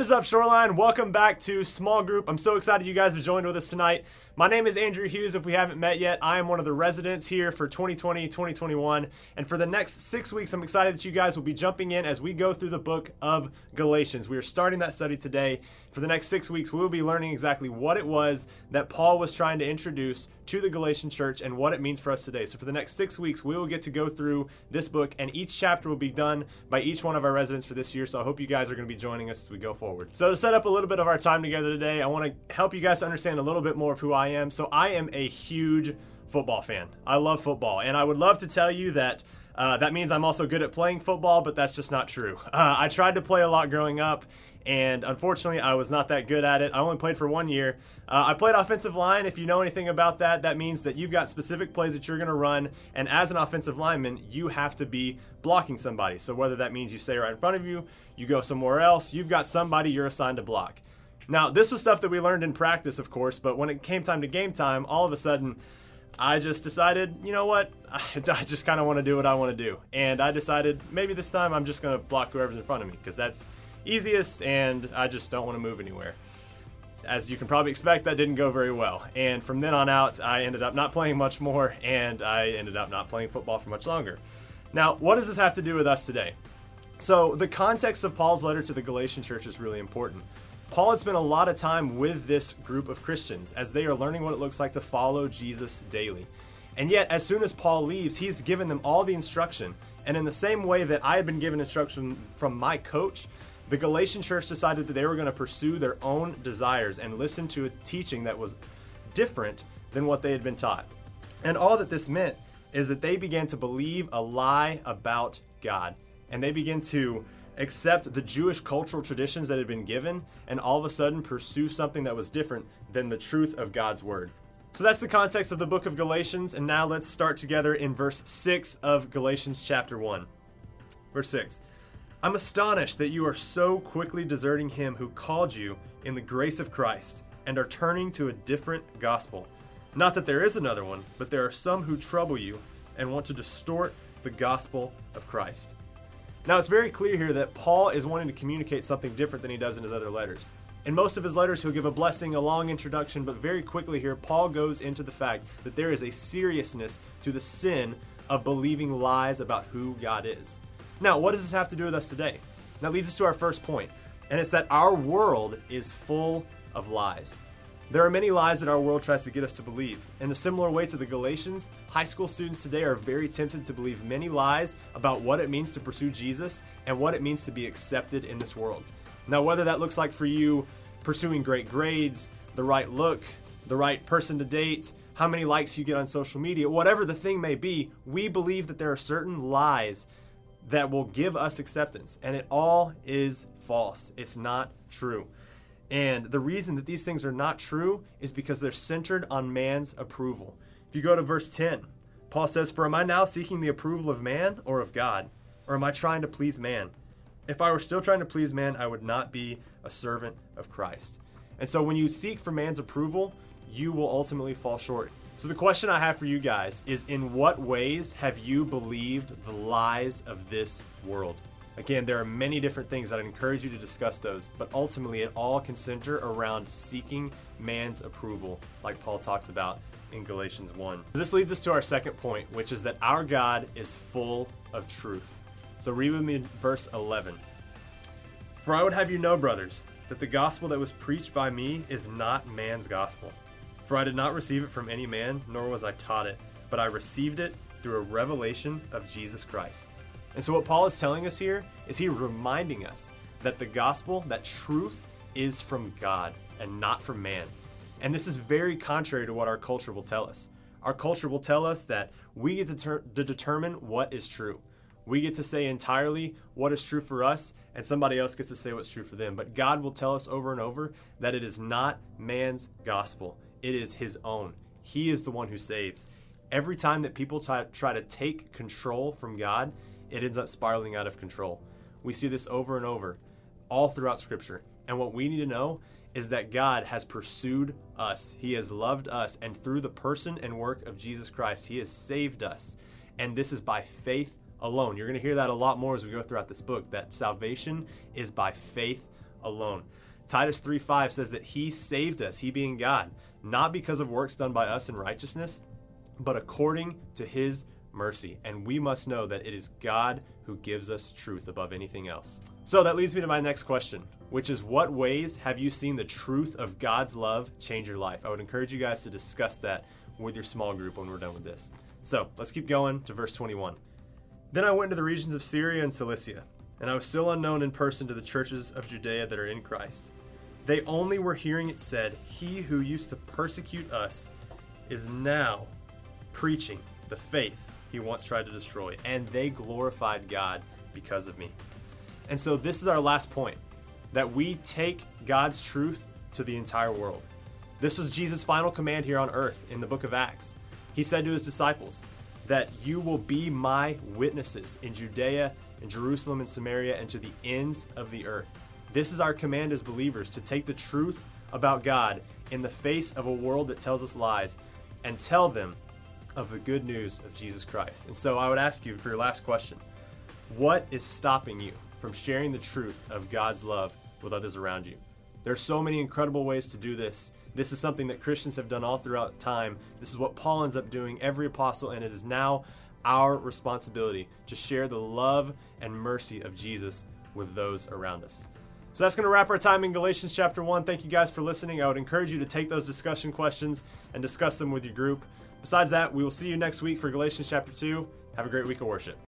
What is up, Shoreline? Welcome back to Small Group. I'm so excited you guys have joined with us tonight. My name is Andrew Hughes. If we haven't met yet, I am one of the residents here for 2020, 2021. And for the next 6 weeks, I'm excited that you guys will be jumping in as we go through the book of Galatians. We are starting that study today. For the next 6 weeks, we will be learning exactly what it was that Paul was trying to introduce to the Galatian church and what it means for us today. So for the next 6 weeks, we will get to go through this book, and each chapter will be done by each one of our residents for this year. So I hope you guys are going to be joining us as we go forward. So to set up a little bit of our time together today, I want to help you guys to understand a little bit more of who I am. So I am a huge football fan. I love football, and I would love to tell you that that means I'm also good at playing football, but that's just not true. I tried to play a lot growing up, and unfortunately, I was not that good at it. I only played for 1 year. I played offensive line. If you know anything about that, that means that you've got specific plays that you're going to run, and as an offensive lineman, you have to be blocking somebody. So whether that means you stay right in front of you, you go somewhere else, you've got somebody you're assigned to block. Now, this was stuff that we learned in practice, of course, but when it came time to game time, all of a sudden, I just decided, you know what, I just kind of want to do what I want to do. And I decided maybe this time I'm just going to block whoever's in front of me because that's easiest and I just don't want to move anywhere. As you can probably expect, that didn't go very well. And from then on out, I ended up not playing much more and I ended up not playing football for much longer. Now, what does this have to do with us today? So the context of Paul's letter to the Galatian church is really important. Paul had spent a lot of time with this group of Christians as they are learning what it looks like to follow Jesus daily. And yet, as soon as Paul leaves, he's given them all the instruction. And in the same way that I had been given instruction from my coach, the Galatian church decided that they were going to pursue their own desires and listen to a teaching that was different than what they had been taught. And all that this meant is that they began to believe a lie about God. And they began to accept the Jewish cultural traditions that had been given and all of a sudden pursue something that was different than the truth of God's word. So that's the context of the book of Galatians, and now let's start together in verse 6 of Galatians chapter 1. Verse 6. I'm astonished that you are so quickly deserting him who called you in the grace of Christ and are turning to a different gospel. Not that there is another one, but there are some who trouble you and want to distort the gospel of Christ. Now, it's very clear here that Paul is wanting to communicate something different than he does in his other letters. In most of his letters, he'll give a blessing, a long introduction, but very quickly here, Paul goes into the fact that there is a seriousness to the sin of believing lies about who God is. Now, what does this have to do with us today? That leads us to our first point, and it's that our world is full of lies. There are many lies that our world tries to get us to believe. In a similar way to the Galatians, high school students today are very tempted to believe many lies about what it means to pursue Jesus and what it means to be accepted in this world. Now, whether that looks like for you pursuing great grades, the right look, the right person to date, how many likes you get on social media, whatever the thing may be, we believe that there are certain lies that will give us acceptance, and it all is false. It's not true. And the reason that these things are not true is because they're centered on man's approval. If you go to verse 10, Paul says, "For am I now seeking the approval of man or of God? Or am I trying to please man? If I were still trying to please man, I would not be a servant of Christ." And so when you seek for man's approval, you will ultimately fall short. So the question I have for you guys is, in what ways have you believed the lies of this world? Again, there are many different things that I'd encourage you to discuss those, but ultimately it all can center around seeking man's approval, like Paul talks about in Galatians 1. This leads us to our second point, which is that our God is full of truth. So read with me verse 11. "For I would have you know, brothers, that the gospel that was preached by me is not man's gospel. For I did not receive it from any man, nor was I taught it, but I received it through a revelation of Jesus Christ." And so what Paul is telling us here is he's reminding us that the gospel, that truth, is from God and not from man. And this is very contrary to what our culture will tell us. Our culture will tell us that we get to determine what is true. We get to say entirely what is true for us, and somebody else gets to say what's true for them. But God will tell us over and over that it is not man's gospel. It is his own. He is the one who saves. Every time that people try to take control from God, it ends up spiraling out of control. We see this over and over, all throughout Scripture. And what we need to know is that God has pursued us. He has loved us. And through the person and work of Jesus Christ, he has saved us. And this is by faith alone. You're going to hear that a lot more as we go throughout this book, that salvation is by faith alone. Titus 3:5 says that he saved us, he being God, not because of works done by us in righteousness, but according to his mercy. And we must know that it is God who gives us truth above anything else. So that leads me to my next question, which is, what ways have you seen the truth of God's love change your life? I would encourage you guys to discuss that with your small group when we're done with this. So let's keep going to verse 21. Then I went into the regions of Syria and Cilicia, and I was still unknown in person to the churches of Judea that are in Christ. They only were hearing it said, he who used to persecute us is now preaching the faith he once tried to destroy, and they glorified God because of me. And so this is our last point, that we take God's truth to the entire world. This was Jesus' final command here on earth in the book of Acts. He said to his disciples that you will be my witnesses in Judea, in Jerusalem, and Samaria, and to the ends of the earth. This is our command as believers, to take the truth about God in the face of a world that tells us lies and tell them of the good news of Jesus Christ. And so I would ask you for your last question, what is stopping you from sharing the truth of God's love with others around you? There are so many incredible ways to do this. This is something that Christians have done all throughout time. This is what Paul ends up doing, every apostle, and it is now our responsibility to share the love and mercy of Jesus with those around us. So that's going to wrap our time in Galatians chapter 1. Thank you guys for listening. I would encourage you to take those discussion questions and discuss them with your group. Besides that, we will see you next week for Galatians chapter 2. Have a great week of worship.